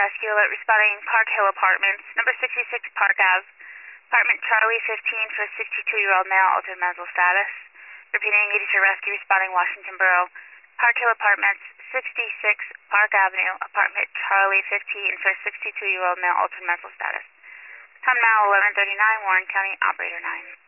rescue alert responding Park Hill Apartments, number 66 Park Ave, apartment Charlie 15 for 62-year-old male, altered mental status. Repeating, 83 rescue responding Washington Borough, Park Hill Apartments, 66 Park Avenue, apartment Charlie 15 for 62-year-old male, altered mental status. Time now 11:39, Warren County, operator 9.